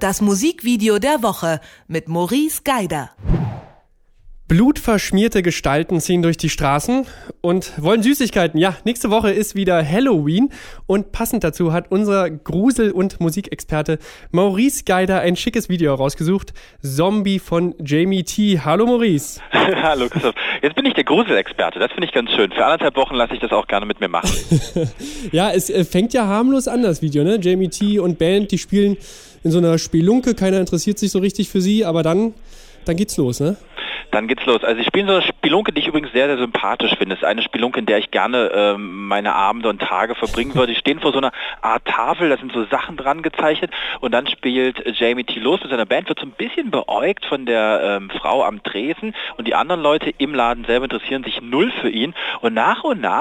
Das Musikvideo der Woche mit Maurice Geider. Blutverschmierte Gestalten ziehen durch die Straßen und wollen Süßigkeiten. Ja, nächste Woche ist wieder Halloween und passend dazu hat unser Grusel- und Musikexperte Maurice Geider ein schickes Video rausgesucht. Zombie von Jamie T. Hallo Maurice. Hallo Christoph. Jetzt bin ich der Gruselexperte, das finde ich ganz schön. Für 1,5 Wochen lasse ich das auch gerne mit mir machen. Ja, es fängt ja harmlos an, das Video, ne? Jamie T. und Band, die spielen in so einer Spelunke, keiner interessiert sich so richtig für sie, aber dann geht's los, ne? Dann geht's los. Also ich spiele so eine Spelunke, die ich übrigens sehr, sehr sympathisch finde. Es ist eine Spelunke, in der ich gerne meine Abende und Tage verbringen würde. Die stehen vor so einer Art Tafel, da sind so Sachen dran gezeichnet und dann spielt Jamie T. los mit seiner Band, wird so ein bisschen beäugt von der Frau am Tresen und die anderen Leute im Laden selber interessieren sich null für ihn und nach,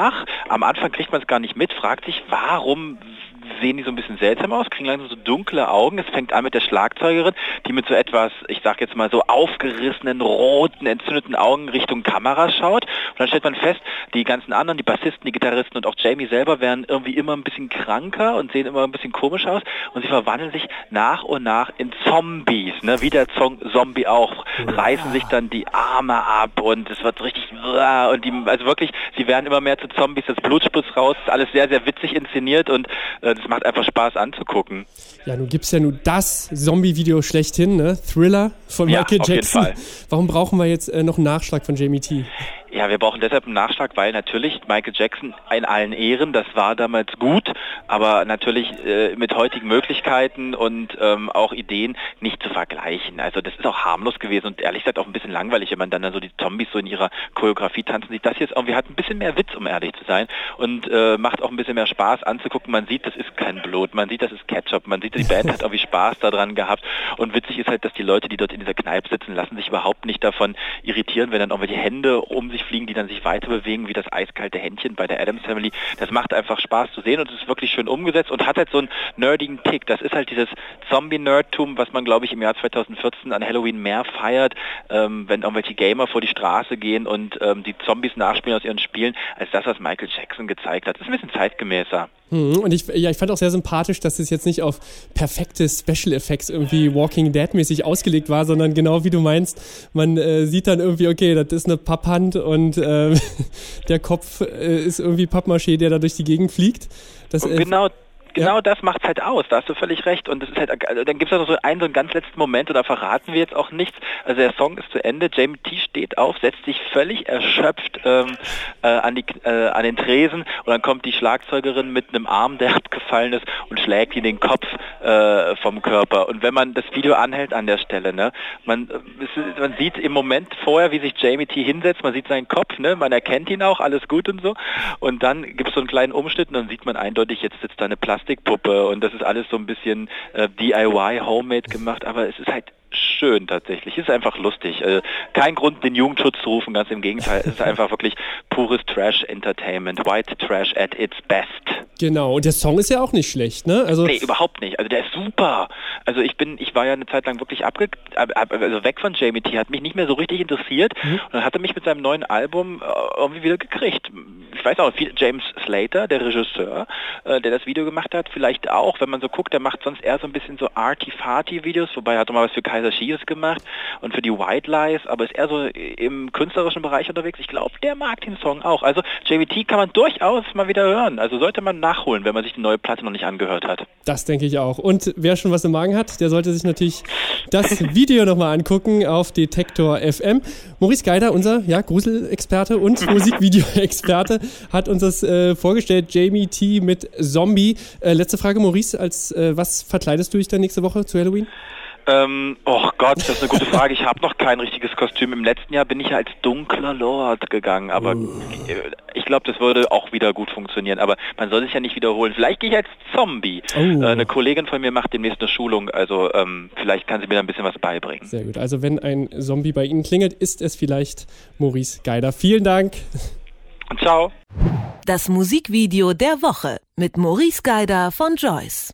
am Anfang kriegt man es gar nicht mit, fragt sich, warum sehen die so ein bisschen seltsam aus, kriegen langsam so dunkle Augen. Es fängt an mit der Schlagzeugerin, die mit so etwas, ich sag jetzt mal so aufgerissenen, roten, entzündeten Augen Richtung Kamera schaut. Und dann stellt man fest, die ganzen anderen, die Bassisten, die Gitarristen und auch Jamie selber werden irgendwie immer ein bisschen kranker und sehen immer ein bisschen komisch aus. Und sie verwandeln sich nach und nach in Zombies, ne? Wie der Song Zombie auch. Reißen sich dann die Arme ab und es wird richtig, und also wirklich, sie werden immer mehr zu Zombies, das Blut spritzt raus, ist alles sehr, sehr witzig inszeniert und das macht einfach Spaß anzugucken. Ja, nun gibt's ja nur das Zombie-Video schlechthin, ne? Thriller von Michael Jackson. Auf jeden Fall. Warum brauchen wir jetzt noch einen Nachschlag von Jamie T.? Ja, wir brauchen deshalb einen Nachschlag, weil natürlich Michael Jackson in allen Ehren, das war damals gut, aber natürlich mit heutigen Möglichkeiten und auch Ideen nicht zu vergleichen. Also das ist auch harmlos gewesen und ehrlich gesagt auch ein bisschen langweilig, wenn man dann so die Zombies so in ihrer Choreografie tanzen sieht. Das jetzt irgendwie hat ein bisschen mehr Witz, um ehrlich zu sein, und macht auch ein bisschen mehr Spaß anzugucken. Man sieht, das ist kein Blut, man sieht, das ist Ketchup, man sieht, die Band hat irgendwie Spaß daran gehabt und witzig ist halt, dass die Leute, die dort in dieser Kneipe sitzen, lassen sich überhaupt nicht davon irritieren, wenn dann irgendwelche Hände um sich fliegen, die dann sich weiter bewegen, wie das eiskalte Händchen bei der Addams Family. Das macht einfach Spaß zu sehen und es ist wirklich schön umgesetzt und hat halt so einen nerdigen Tick. Das ist halt dieses Zombie-Nerdtum, was man, glaube ich, im Jahr 2014 an Halloween mehr feiert, wenn irgendwelche Gamer vor die Straße gehen und die Zombies nachspielen aus ihren Spielen, als das, was Michael Jackson gezeigt hat. Das ist ein bisschen zeitgemäßer. Und ich fand auch sehr sympathisch, dass es jetzt nicht auf perfekte Special Effects irgendwie Walking Dead-mäßig ausgelegt war, sondern genau wie du meinst, man sieht dann irgendwie, okay, das ist eine Papphand und der Kopf ist irgendwie Pappmaché, der da durch die Gegend fliegt. Genau das macht's halt aus, da hast du völlig recht. Und das ist halt, dann gibt's noch so einen ganz letzten Moment und da verraten wir jetzt auch nichts. Also der Song ist zu Ende, Jamie T. steht auf, setzt sich völlig erschöpft an den Tresen und dann kommt die Schlagzeugerin mit einem Arm, der abgefallen ist und schlägt ihn den Kopf vom Körper. Und wenn man das Video anhält an der Stelle, ne, man sieht im Moment vorher, wie sich Jamie T. hinsetzt, man sieht seinen Kopf, ne, man erkennt ihn auch, alles gut und so. Und dann gibt's so einen kleinen Umschnitt und dann sieht man eindeutig, jetzt sitzt da eine Plastikpuppe und das ist alles so ein bisschen DIY, Homemade gemacht, aber es ist halt schön tatsächlich. Es ist einfach lustig. Kein Grund, den Jugendschutz zu rufen, ganz im Gegenteil. Es ist einfach wirklich pures Trash-Entertainment. White Trash at its best. Genau, und der Song ist ja auch nicht schlecht, ne? Also nee, überhaupt nicht. Also der ist super. Also ich war ja eine Zeit lang wirklich also weg von Jamie T. Hat mich nicht mehr so richtig interessiert und dann hat er mich mit seinem neuen Album irgendwie wieder gekriegt. Ich weiß auch, James Slater, der Regisseur, der das Video gemacht hat, vielleicht auch, wenn man so guckt, der macht sonst eher so ein bisschen so Arty-Farty-Videos, wobei er hat doch mal was für Kaiser Chiefs gemacht und für die White Lies, aber ist eher so im künstlerischen Bereich unterwegs. Ich glaube, der mag den Song auch. Also Jamie T. kann man durchaus mal wieder hören. Also sollte man nachholen, wenn man sich die neue Platte noch nicht angehört hat. Das denke ich auch. Und wer schon was im Magen hat, der sollte sich natürlich das Video nochmal angucken auf Detektor FM. Maurice Geider, unser Gruselexperte und Musikvideo-Experte, hat uns das vorgestellt. Jamie T. mit Zombie. Letzte Frage, Maurice, was verkleidest du dich dann nächste Woche zu Halloween? Oh Gott, das ist eine gute Frage. Ich habe noch kein richtiges Kostüm. Im letzten Jahr bin ich ja als dunkler Lord gegangen, aber ich glaube, das würde auch wieder gut funktionieren. Aber man soll sich ja nicht wiederholen. Vielleicht gehe ich als Zombie. Eine Kollegin von mir macht demnächst eine Schulung, also vielleicht kann sie mir da ein bisschen was beibringen. Sehr gut. Also wenn ein Zombie bei Ihnen klingelt, ist es vielleicht Maurice Geider. Vielen Dank. Ciao. Das Musikvideo der Woche mit Maurice Geider von Joyce.